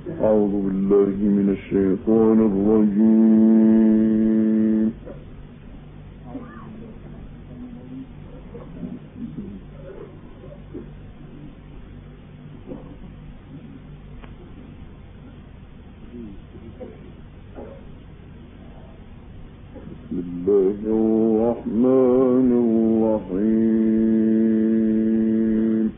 أعوذ بالله من الشيطان الرجيم. بسم الله الرحمن الرحيم.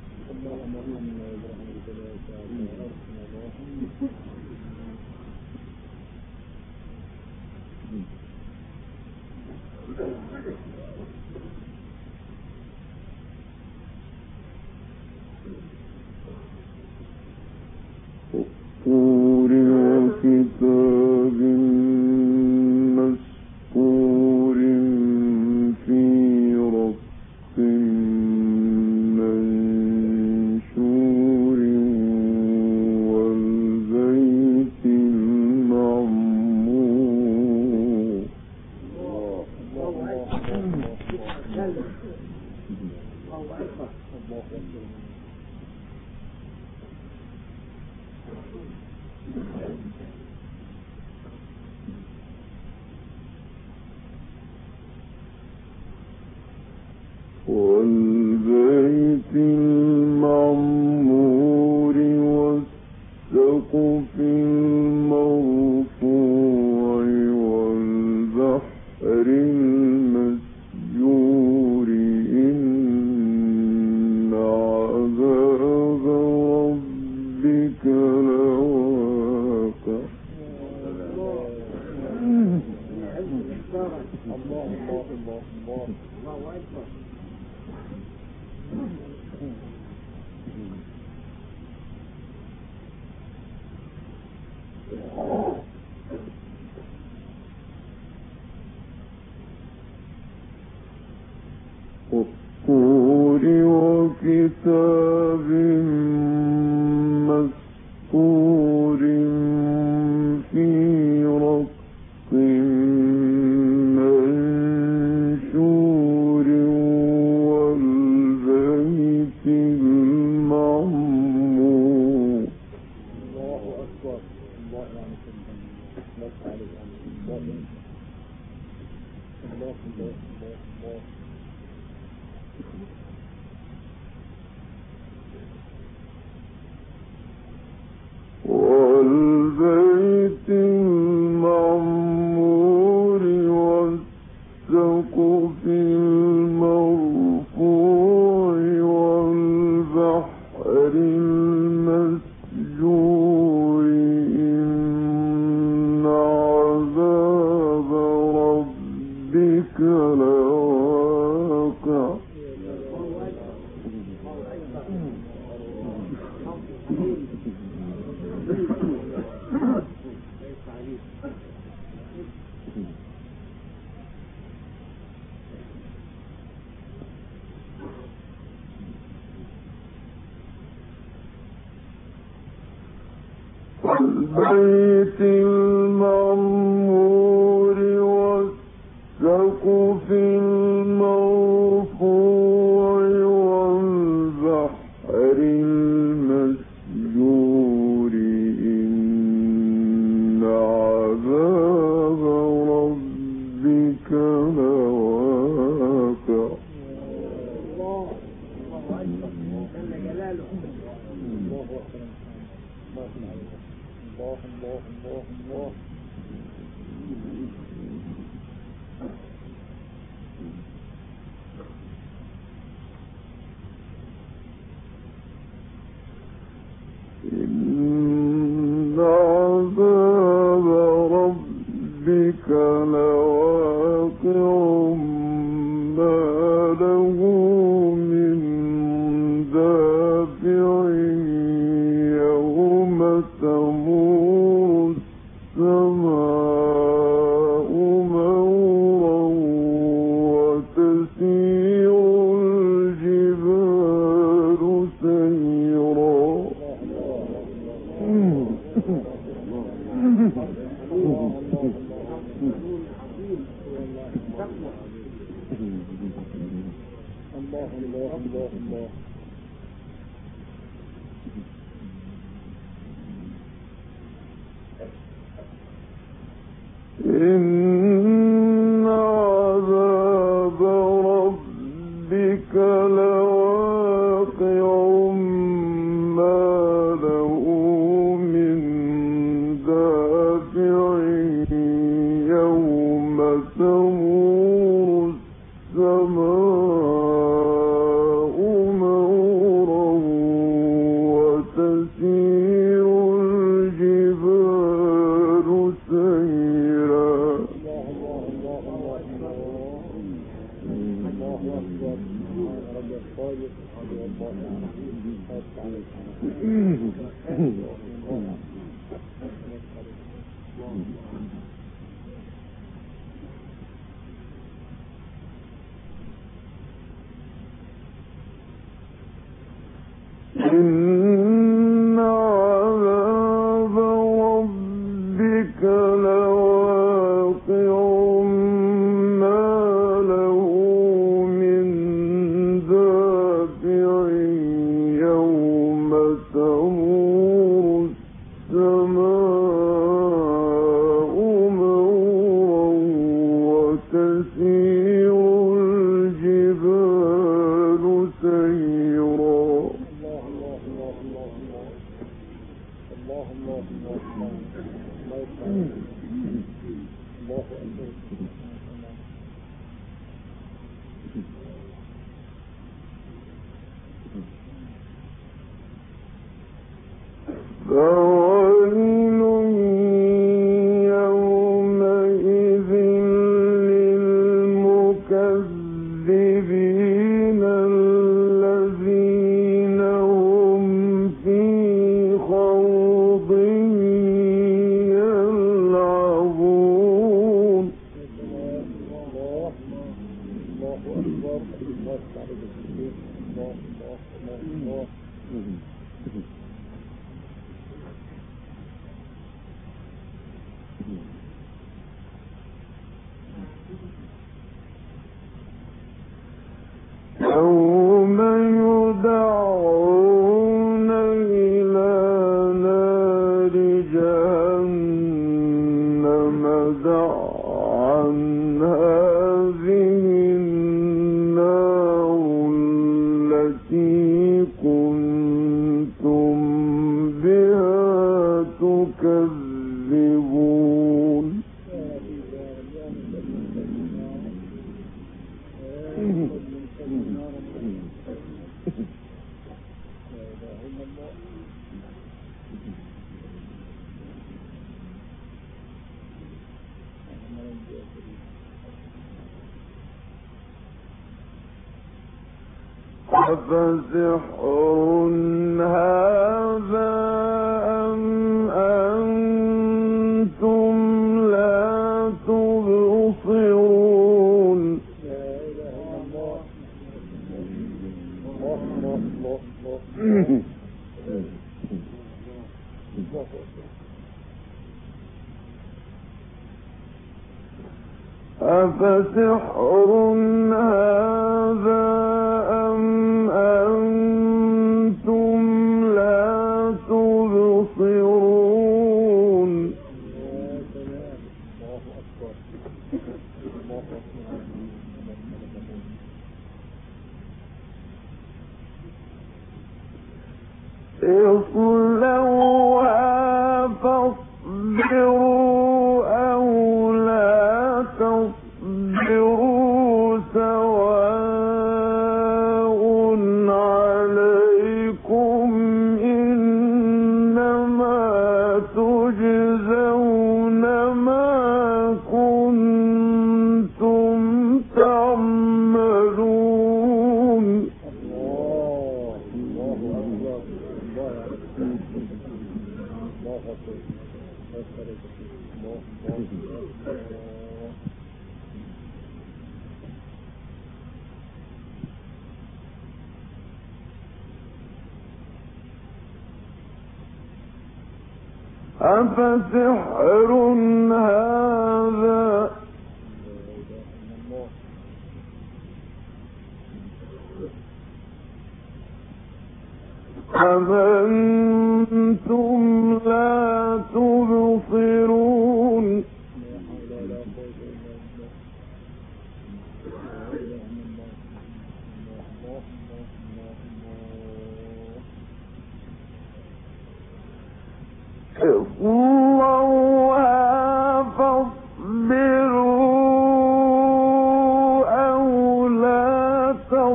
والطور وكتاب مسطور في رق منشور والبيت المعمور. والبيت المعمور والسقف المرفوع والبحر المسجور إن عذاب ربك لواقع. والطور وكتاب مسطور في رق منشور والبيت المعمور. الله أكبر. الله والبيت المعمور والسقف المرفوع والبحر المسجور إن عذاب ربك لواقع. والبيت المعمور والسقف المرفوع والبحر المسجور إن عذاب ربك لواقع. إن عذاب ربك لواقع ما له من دافع يوم تمور السماء مورا وتسير الجبال سيرا. إن عذاب ربك لواقع ما له من دافع يوم تمور السماء مورا وتسير الجبال سيرا. فويل يومئذ للمكذبين الذين هم في خوض يلعبون. يوم يدعون إلى نار جهنم دعا هذه النار التي كنتم بها تكذبون. أفسحر هذا أم أنتم لا تبصرون. أفسحر هذا أم أنتم لا تبصرون. اصلوها فاصبروا أو لا تصبروا سواء عليكم إنما تجزون ما كنتم تعملون. أفسحر هذا أم أنتم لا تبصرون. اصلوها فاصبروا أو لا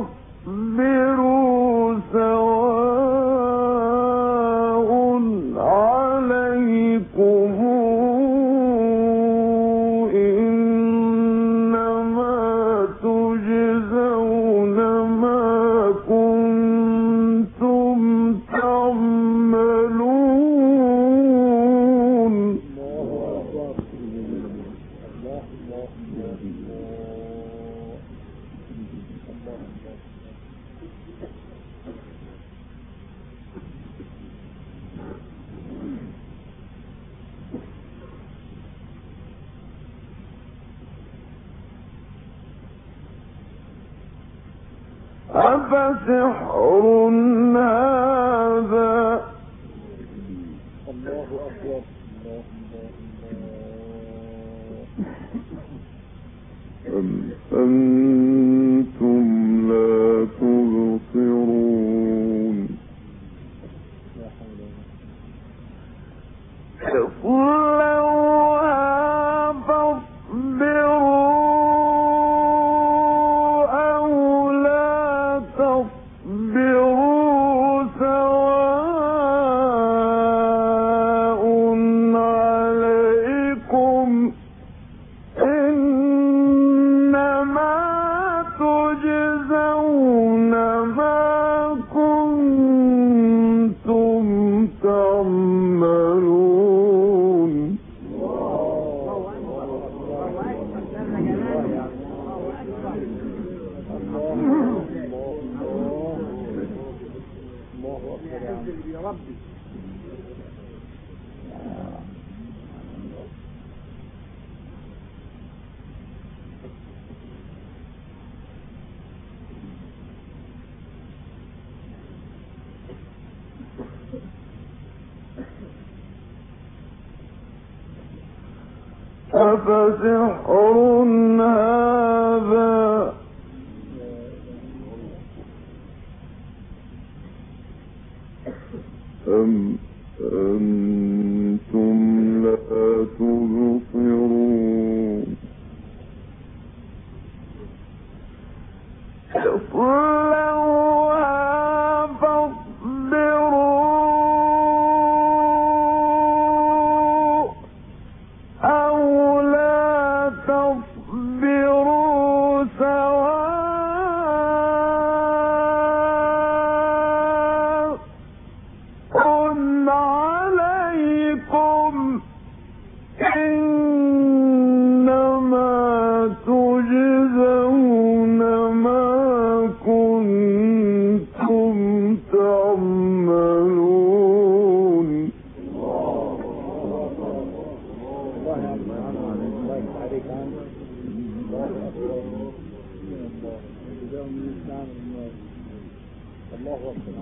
تصبروا سواء عليكم إنما تجزون ما كنتم أفسحر هذا الله أكبر أم أنتم لا تبصرون اصلوها فاصبروا أو لا تصبروا سواء عليكم إنما تجزون ما كنتم تعملون أفسحر هذا أم أنتم لا تبصرون اصلوها فاصبروا أو لا تصبروا سواء عليكم إنما تجزون ما كنتم تعملون الله أكبر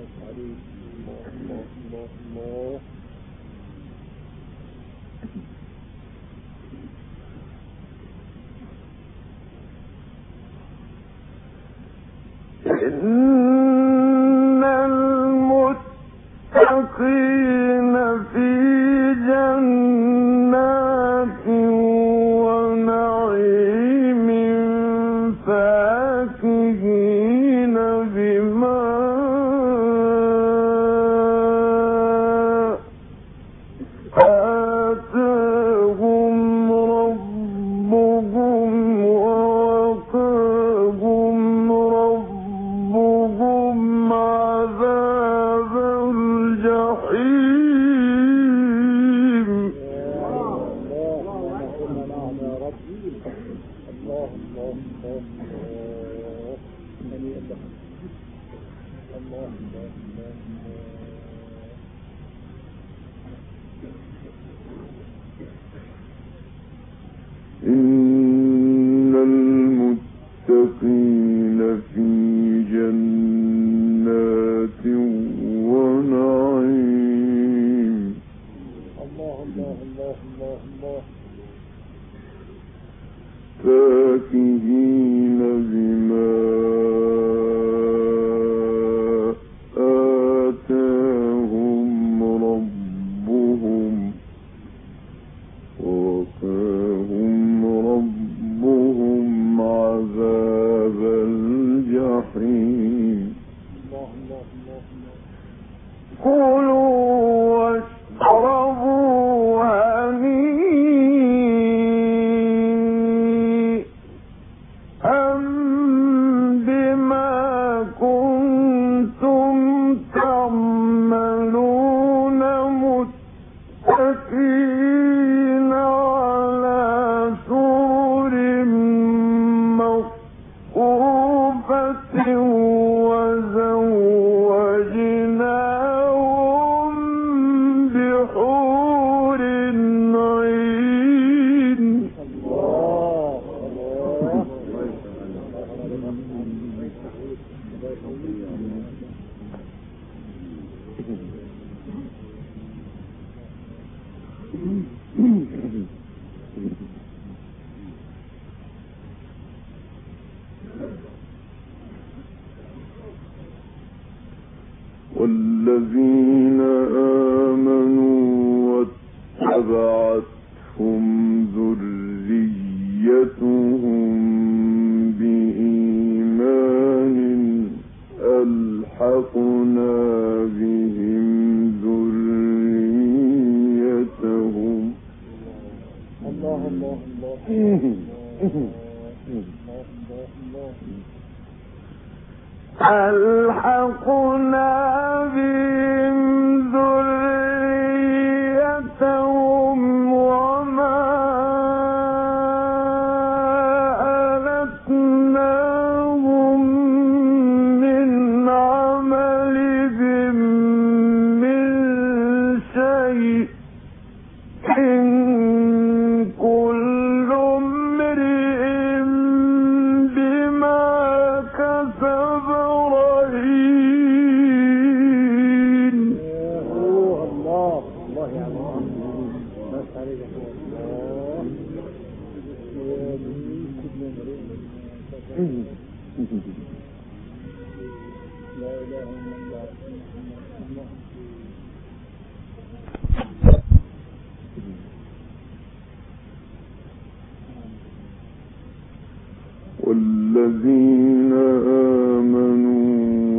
الله إن المتقين في جنات ونعيم فاكهين بما آتاهم ربهم ووقاهم ربهم عذاب الجحيم إن المتقين في جنات ونعيم فاكهين بما آتاهم ربهم ووقاهم ربهم عذاب الجحيم كلوا واشربوا هنيئا بما كنتم تعملون متكئين على سرر مصفوفة وزوجناهم بحور والذين آمنوا واتبعتهم ذريتهم بإيمان ألحقنا بهم ذريتهم الله الله الله ألحقنا بهم ذريتهم وما ألتناهم من عملهم من شيء إن كل امرئ بما كسب رهين. الله الله يا الله بس عليك الله لا إله إلا الله. والذين آمنوا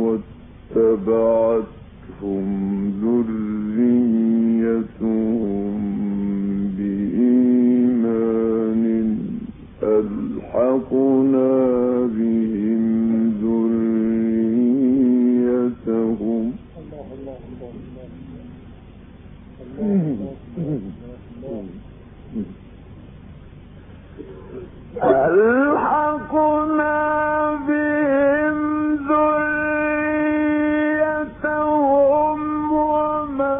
واتبعتهم ذريتهم بإيمان ألحقنا بهم ذريتهم الله الله الله ألحقنا بهم ذريتهم وما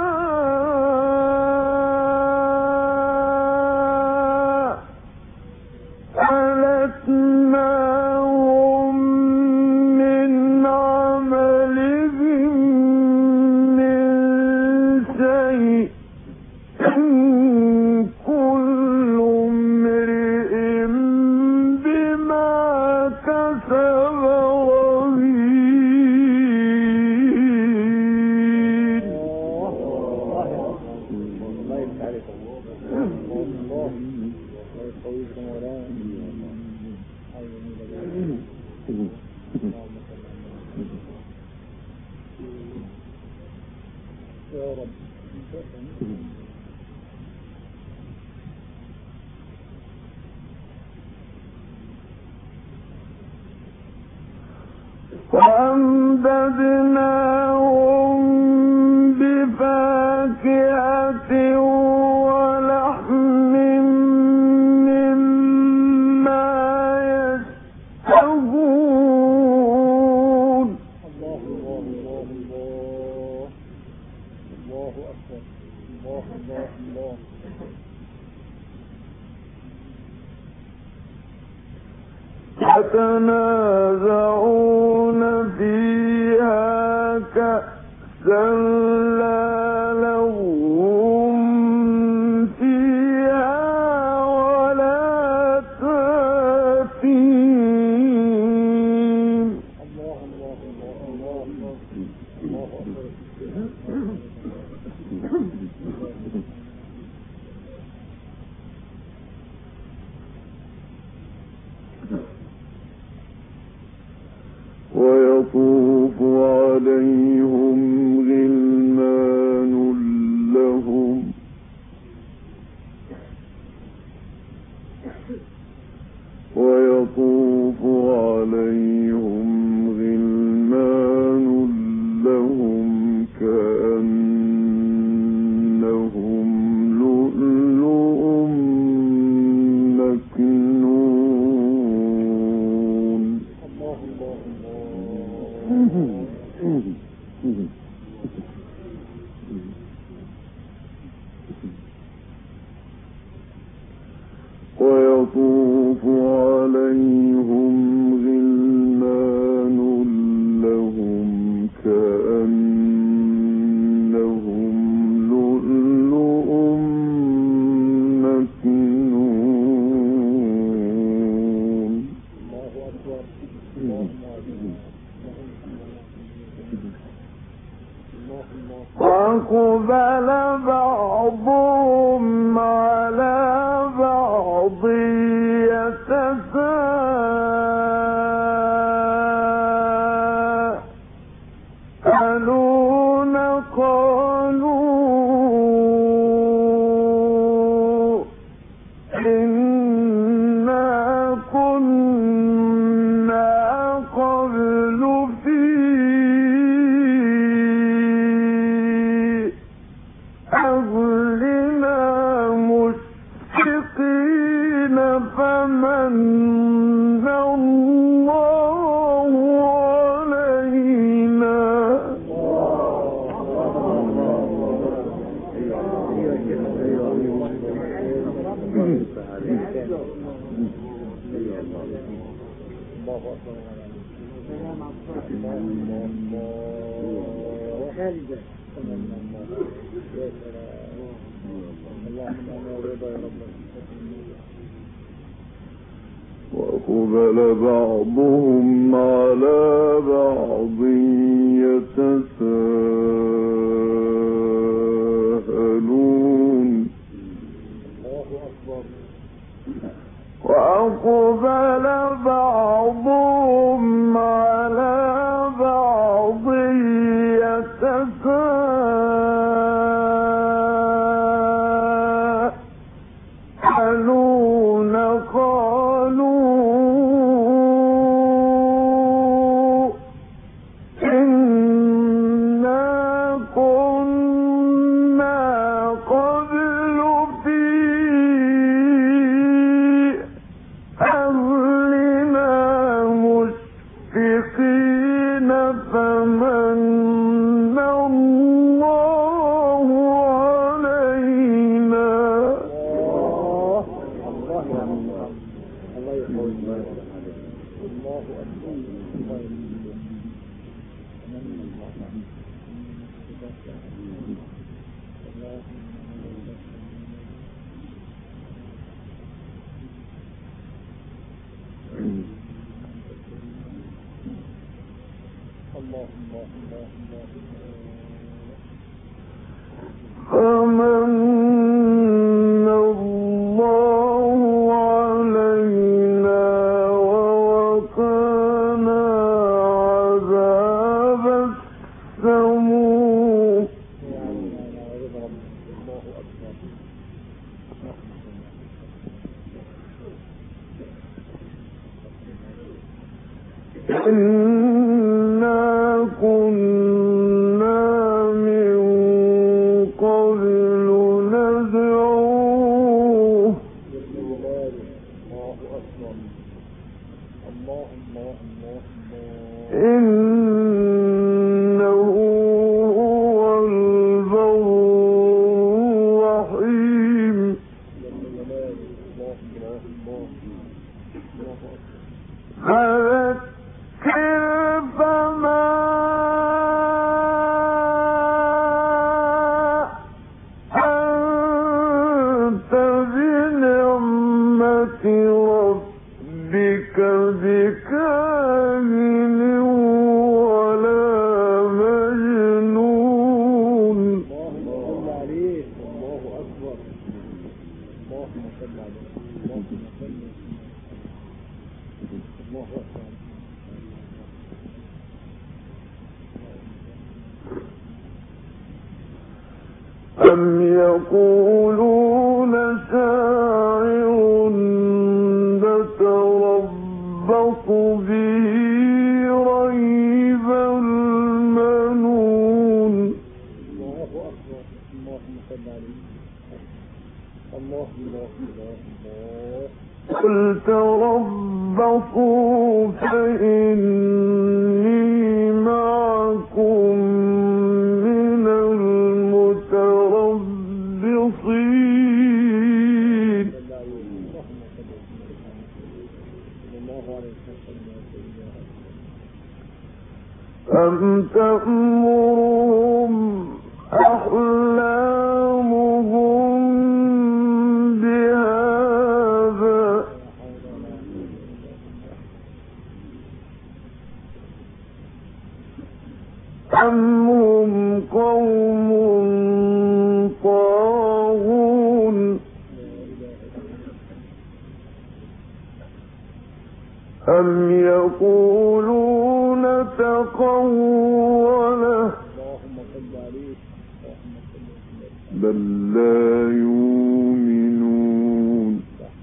ألتناهم من عملهم من شيء كل امرئ بما كسب رهين. الله يفتح عليك الله الله يقويكم ولا يا رب. وأمددناهم بفاكهة ولحم مما يشتهون. الله الله الله الله الله أكبر الله الله الله يتنازعون فيها كأسا لا لهم فيها ولا تأثيم. الله الله الله الله الله أكبر. ويطوف عليهم غلمان لهم ويطوف عليهم غلمان لهم كأنهم لؤلؤ مكنون. الله الله ويطوف عليهم غلمان لهم كأنهم لؤلؤ مكنون. الله أكبر الله أكبر. وأقبل بعضهم على بعض يتساءلون قالوا إنا كنا قبل في أهلنا مشفقين فمن الله علينا وأقبل بعضهم على بعض يتساءلون وأقبل بعضهم على بعض يتساءلون قالوا إنا كنا قبل في أهلنا مشفقين فمن الله علينا فمن الله علينا ووقانا عذاب السموم إنا كنا من قبل ندعوه إنه هو البر الرحيم فذكر فما أنت بنعمة ربك بكاهن ولا مجنون أم يقولون شاعر نتربص به ريب المنون قل تربصوا فإني معكم من المتربصين أم تأمرهم أحلامهم بهذا أم هم قوم طاغون أم يقولون تقوله بل لا يؤمنون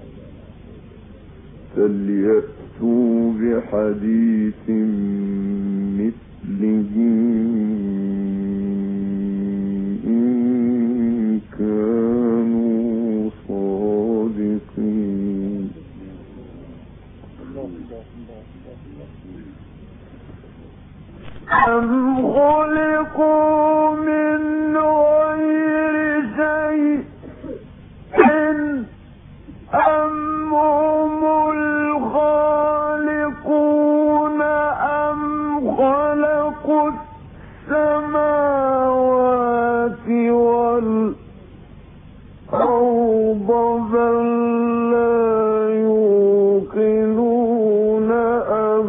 فليأتوا بحديث مثله إن كانوا صادقين أم خلقوا من غير شيء أم هم الخالقون أم خلقوا السماوات والأرض بل لا يوقنون أم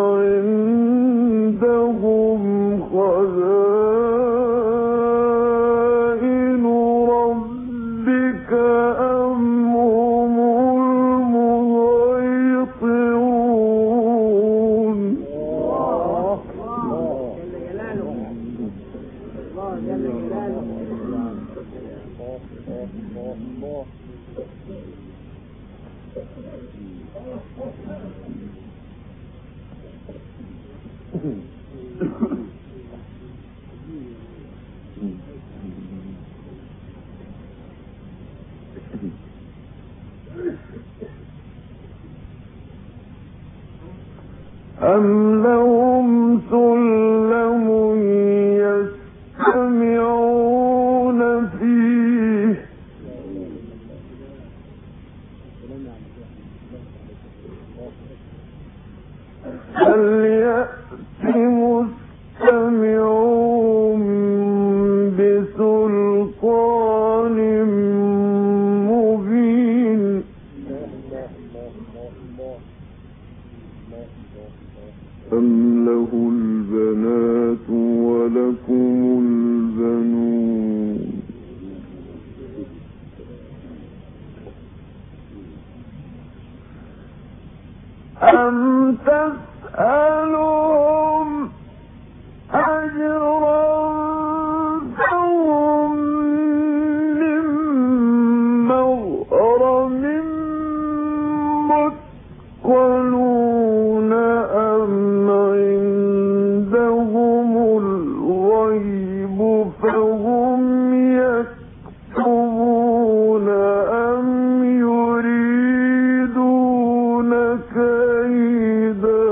عندهم خزائن ربك أم هم المسيطرون أم لهم سلم يستمعون فيه فليأت مستمعون بسلطان مبين أم له البنات ولكم البنون أم تسألهم أجرا فهم من مغرم مثقلون أم عندهم الغيب فهم يكتبون أم يريدون كيدا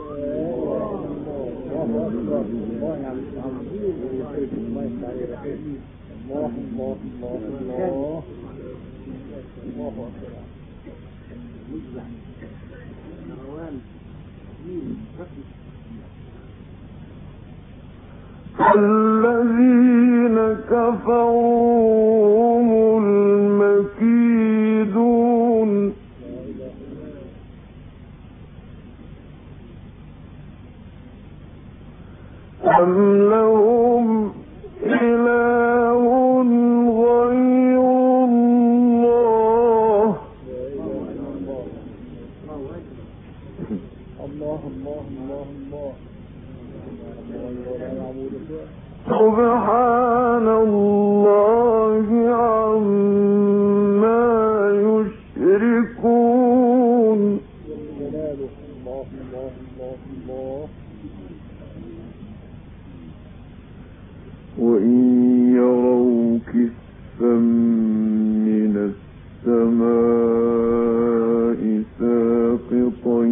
الذين كفروا هم المكيدون أم لهم إله غير الله سبحان الله عما يشركون وإن يروا كسفا من السماء ساقطا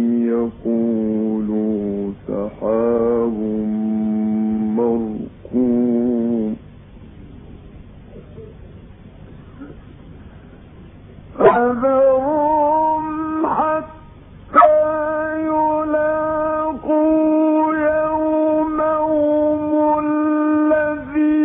يقولوا سحاب مركوم فذرهم حتى يلاقوا يومهم الذي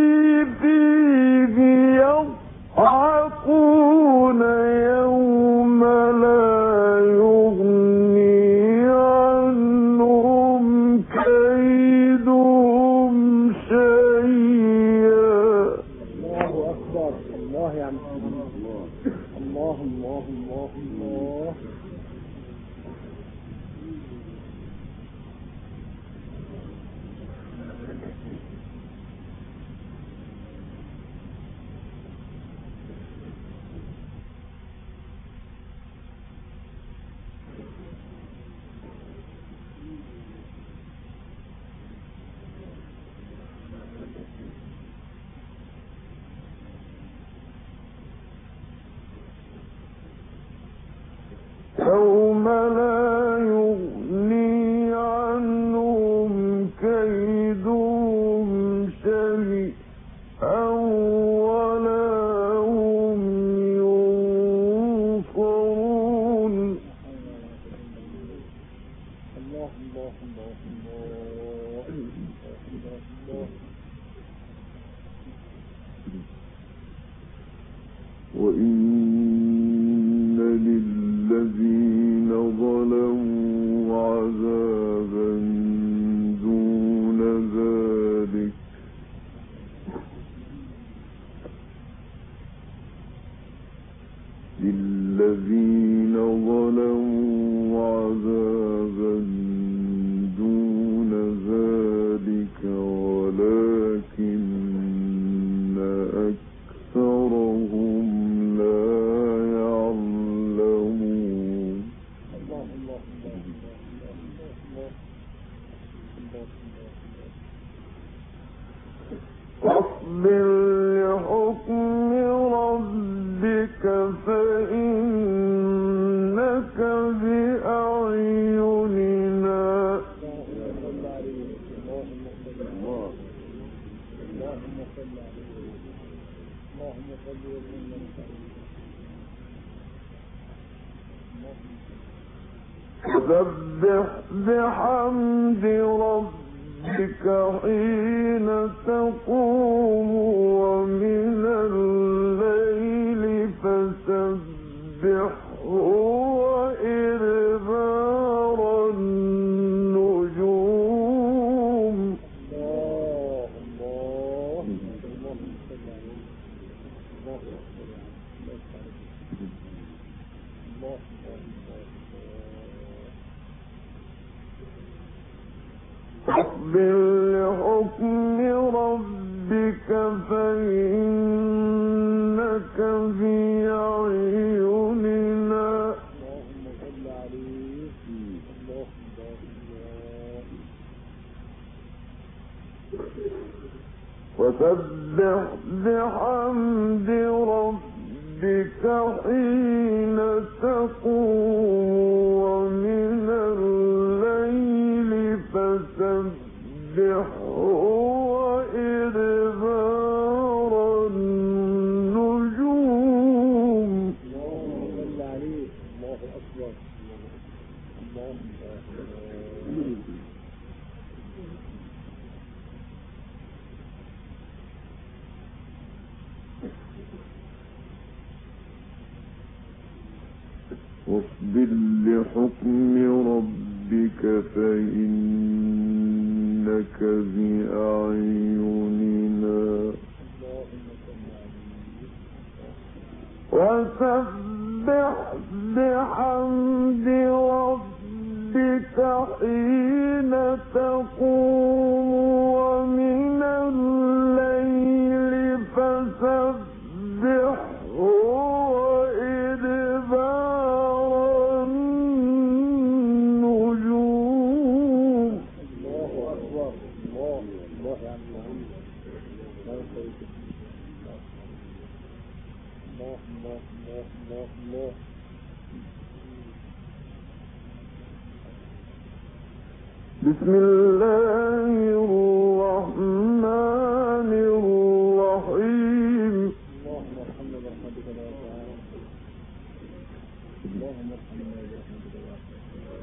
وإن للذين ظلموا عذابا دون ذلك ولكن أكثرهم لا يعلمون. فاصبر لحكم ربك فإنك بأعيننا فسبح بحمد ربك حين تقوم ومن الليل فسبحه وإدبار النجوم. فاصبر لحكم ربك فإنك بأعيننا وسبح بحمد ربك حين تقوم ومن الليل فسبحه وإدبار النجوم. الله أكبر. واصبر لحكم ربك فإنك بأعيننا وسبح بحمد ربك حين تقوم ومن الليل فسبحه وإدبار النجوم. الله أكبر. الله يا عم الله. بسم الله الرحمن الرحيم. اللهم ارحمنا برحمتك يا رب. اللهم ارحمنا برحمتك يا رب.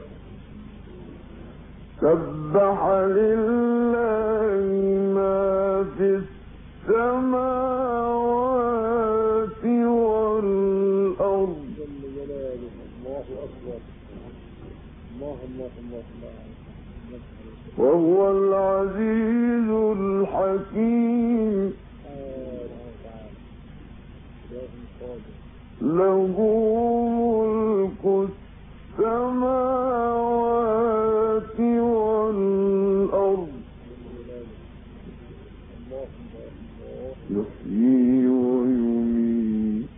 سبح لله ما في السماوات والأرض. جل جلاله. الله أكبر. الله. وهو العزيز الحكيم. له ملك السماوات والأرض يحيي ويميت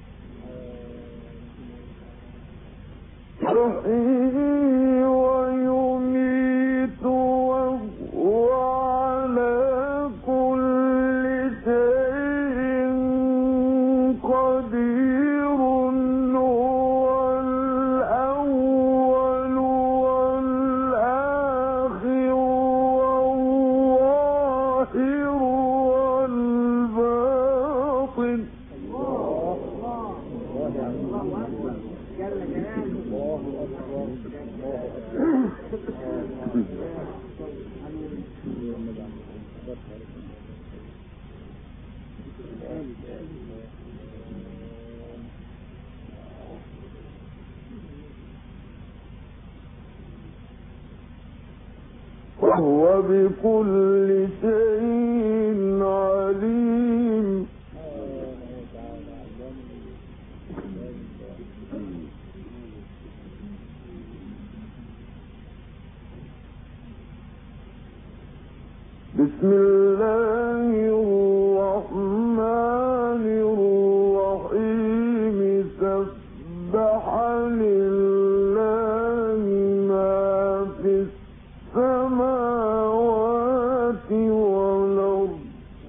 وهو على كل شيء قدير. هو الأول والآخر والظاهر والباطن. وهو بكل شيء عليم. بسم الله الرحمن الرحيم. سبح لله ما في السماوات والأرض.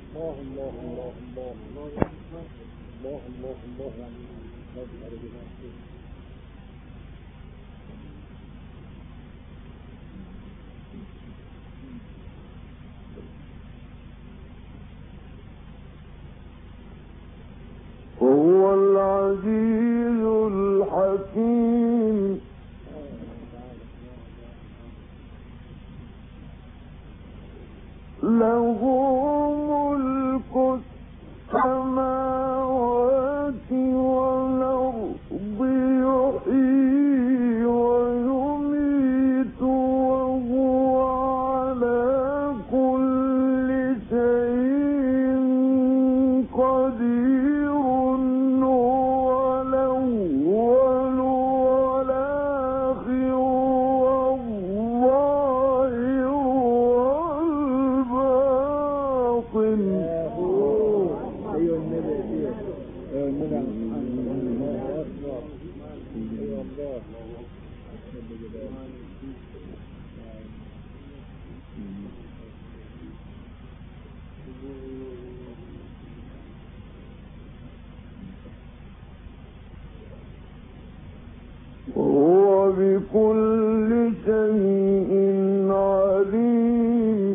وهو العزيز الحكيم. له ملك السماوات والأرض. يحيي ويميت وهو على كل شيء قدير. وهو بكل شيء عليم.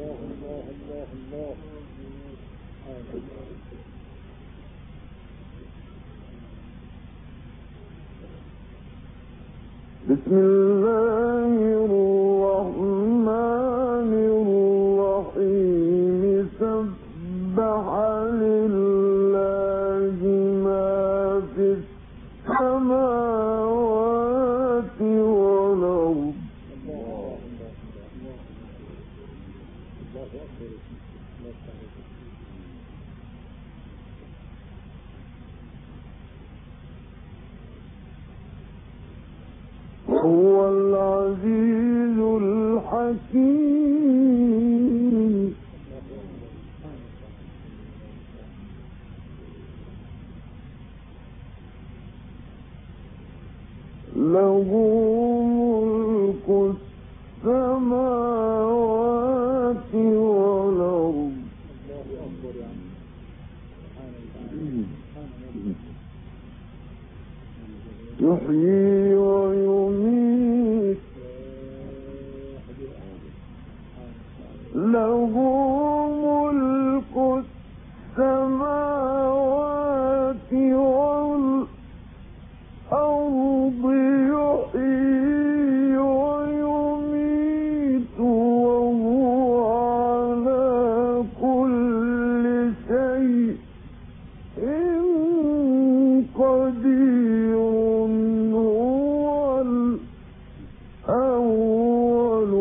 بسم الله الرحمن الرحيم. سبح لله ما في السماوات والأرض. وهو العزيز الحكيم. له ملك السماوات والأرض. يحيي ويميت. له ملك السماوات والأرض. يحيي ويميت وهو على كل شيء قدير. هو الأول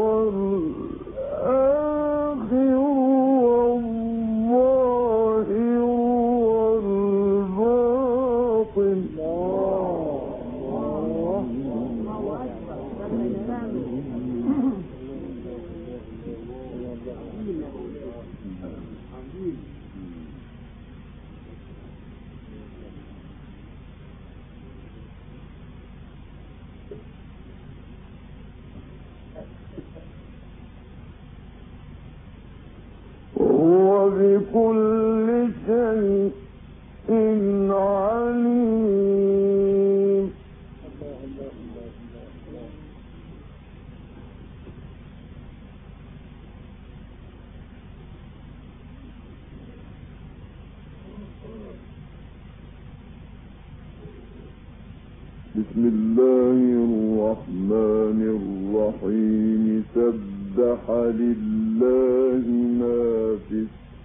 والآخر والظاهر والباطن. وهو بكل شيء عليم. بسم الله الرحمن الرحيم. سبح لله ما في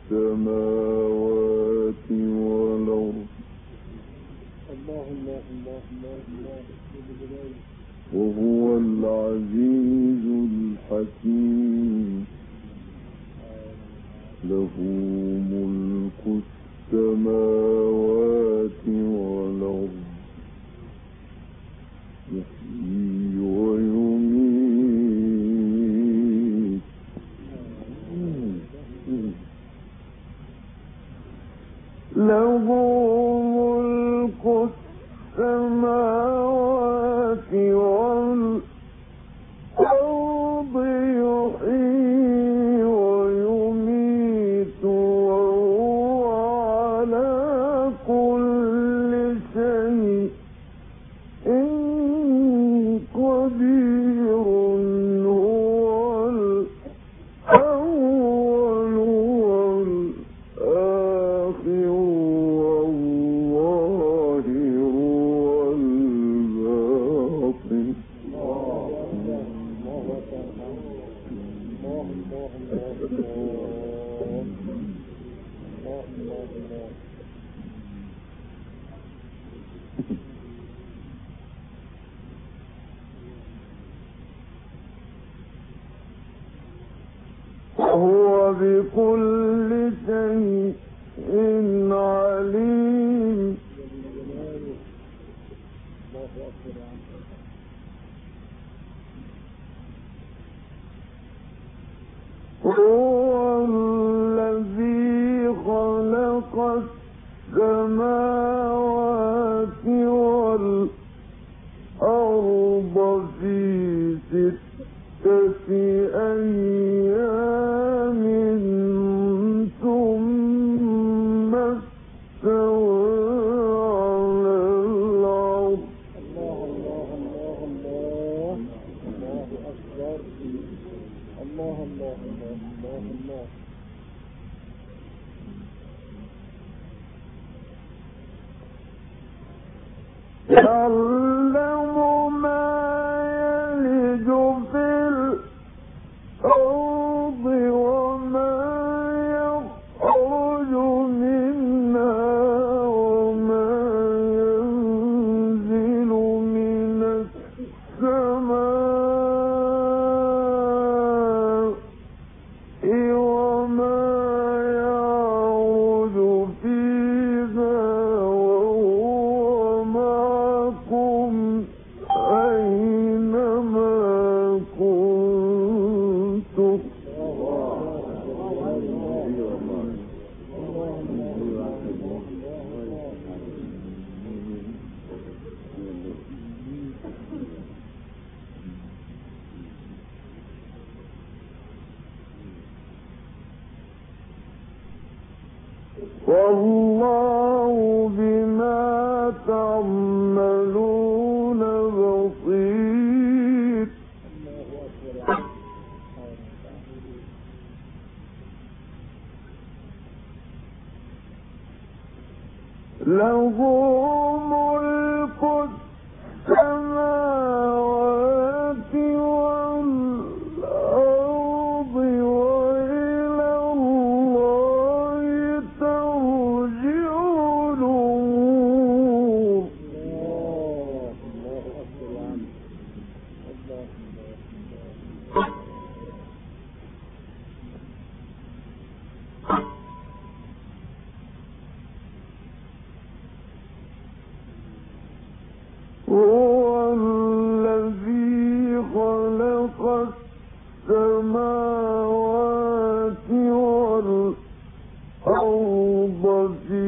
السماوات والأرض. وهو العزيز الحكيم. ملك السماوات والأرض يحيي ويميت له ملك السماوات والأرض يحيي ويميت وهو على كل شيء قدير هو الأول والآخر والظاهر والباطن وهو بكل شيء عليم هو الذي خلق السماوات والأرض في 6 أيام ثم استوى على العرش يعلم ما يلج في الأرض وما يخرج منها وما ينزل من السماء وما يعرج فيها وهو معكم أينما كنتم والله بما تعملون بصير له ملك السماوات والأرض وإلى الله ترجع الأمور هو الذي خلق السماوات والأرض في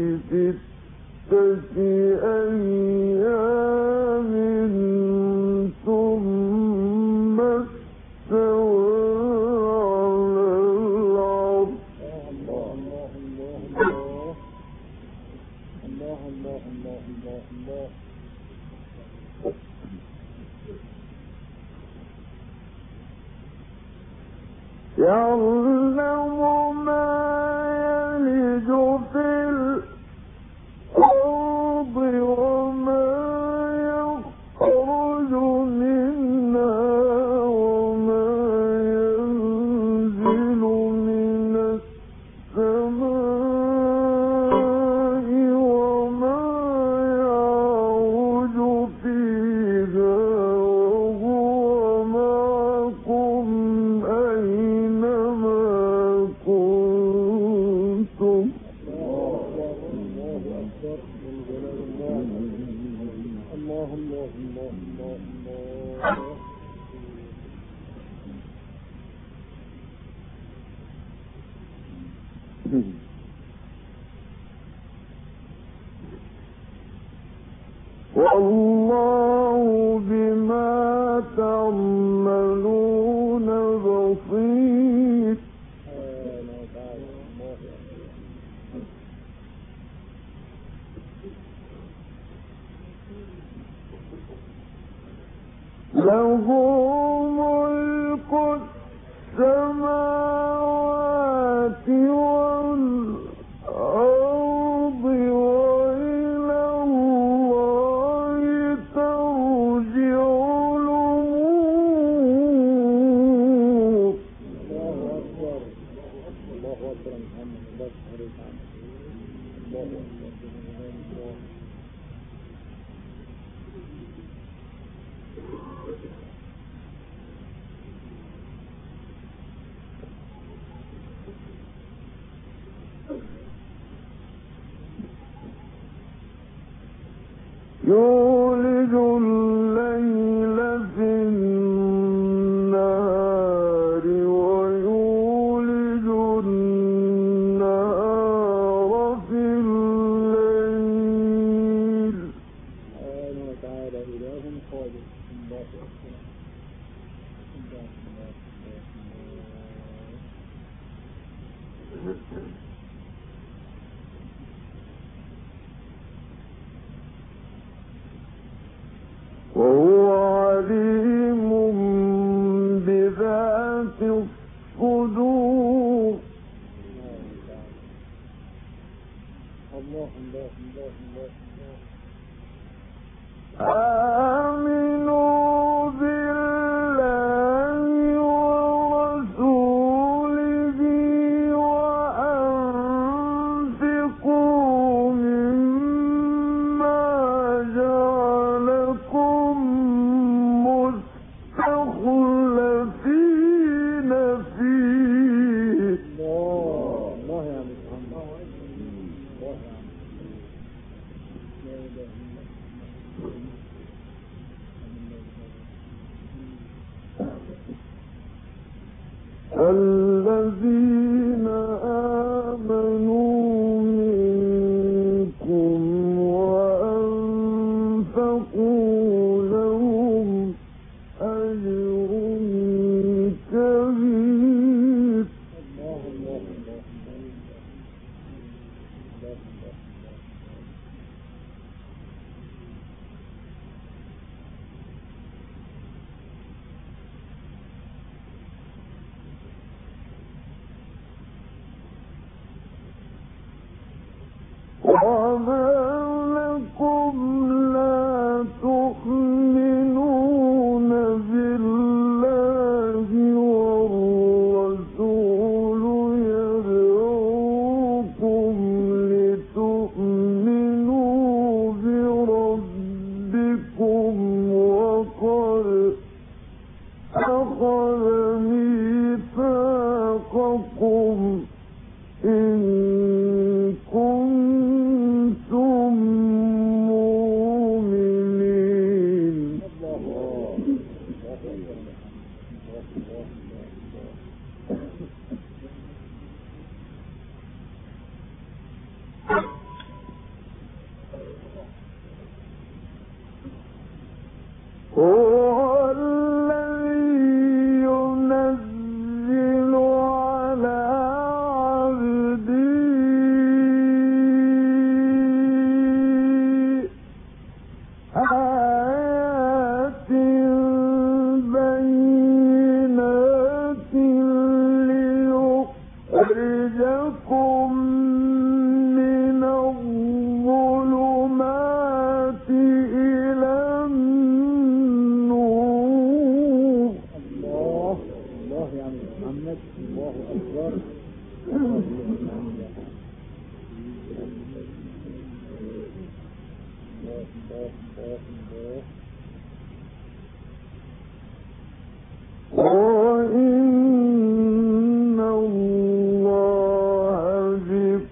6 أيام ثم استوى على العرش يعلم ما يلج في الأرض وما يخرج منها وما ينزل من السماء وما يعرج فيها وهو معكم أينما كنتم له ملك السماوات والأرض وإلى الله ترجع الأمور. الله أكبر الله أكبر محمد الله عليك عنه الله أكبر الله. يولج الليل في النهار ويولج النهار في الليل سبحانه وتعالى إله خالق الله أكبر الله الله الله. وهو عليم بذات الصدور. الله الله الله الله آمنوا بالله ورسوله وأنفقوا مما جعلكم مستخلفين فيه. الله يا محمد الله يا لا إله إلا الذين آمنوا منكم وأنفقوا لهم أجر كبير. الله الله الله الله الله. وما لكم لا تؤمنون بالله والرسول يدعوكم لتؤمنوا بربكم وقد أخذ ميثاقكم إن كنتم مؤمنين. هو الذي ينزل على عبده آيات بينات ليخرجكم من الظلمات إلى النور. الله الله يا محمد الله أكبر. وإن الله بكم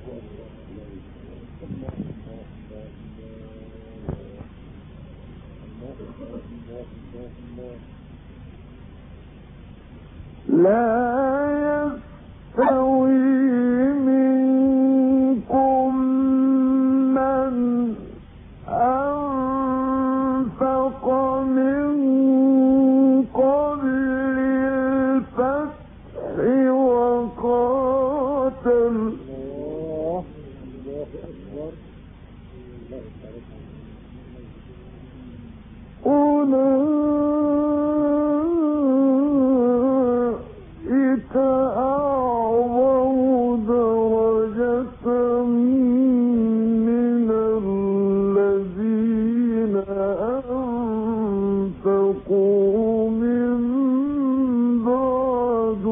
لا يستوي منكم من أنفق من قبل الفتح وقاتل أولئك أعظم درجة من الذين أنفقوا من بعد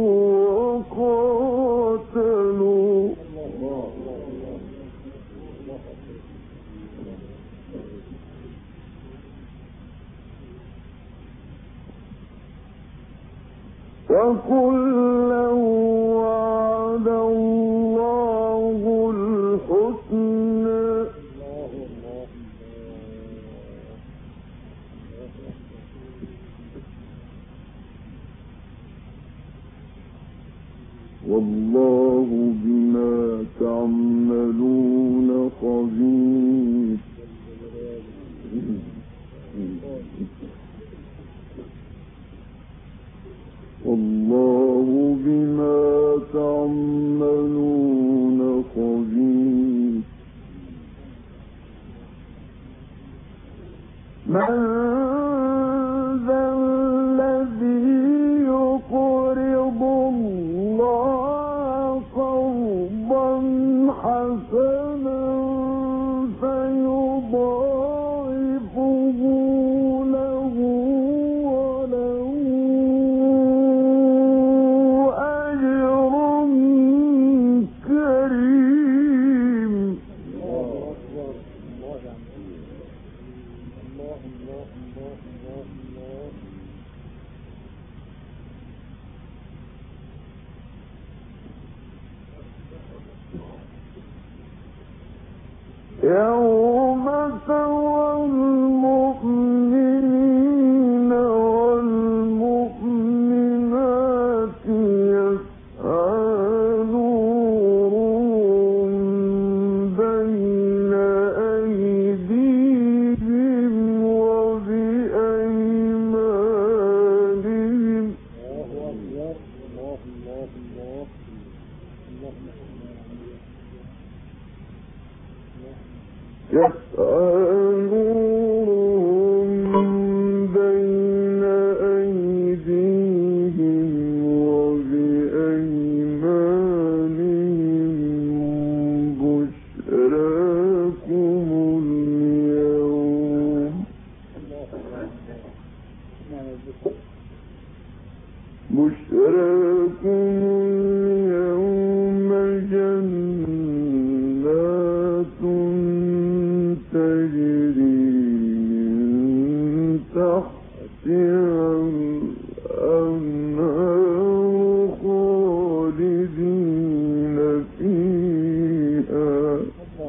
وقاتلوا وكلا وعد الله الحسنى والله بما تعملون خبير والله بما تعملون خبير من ذا الذي يقرض الله قرضا حسنا فيضاعفه له وله أجر كريم. يوم ترى المؤمنين والمؤمنات يسعى نورهم بين أيديهم وبأيمانهم يسعى نورهم بين أيديهم وبأيمانهم بشراكم اليوم جنات تجري من تحتها الأنهار خالدين